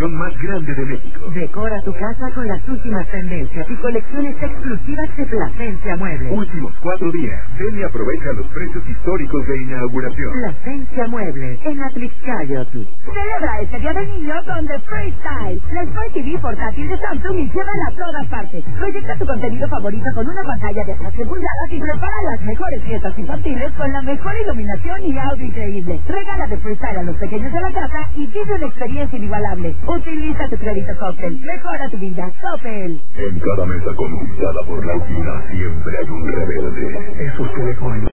exposición más grande de México. Decora tu casa con las últimas tendencias y colecciones exclusivas de Plasencia Muebles. Últimos 4 días. Ven y aprovecha los precios históricos de inauguración. Plasencia Muebles, en Atlixcayotl. Celebra este Día del Niño con The Freestyle, la Smart TV portátil de Samsung, y llévala a todas partes. Proyecta tu contenido favorito con una pantalla de hasta 3 pulgadas y prepara las mejores fiestas infantiles con la mejor iluminación y audio increíble. Regala The Freestyle a los pequeños de la casa y vive una experiencia inigualable. Utiliza tu crédito Coppel. Mejora tu vida. Coppel. En cada mesa conquistada por la vida siempre hay un rebelde. Esos que dejan